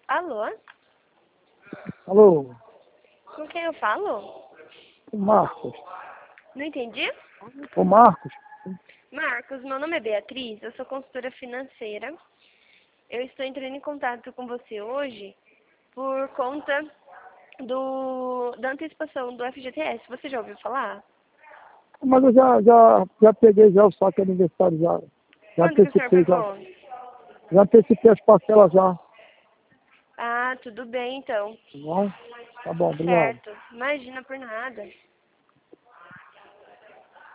Alô? Alô, Com quem eu falo? o Marcos. Não entendi? O Marcos? Marcos, meu nome é Beatriz, eu sou consultora financeira. Eu estou entrando em contato com você hoje por conta da antecipação do FGTS. Você já ouviu falar? Mas eu já peguei já o saque aniversário, já Quando que o senhor antecipei, pegou? já antecipei as parcelas já, tá Ah, tudo bem então. bom? Tá bom, obrigado. Certo. Imagina por nada.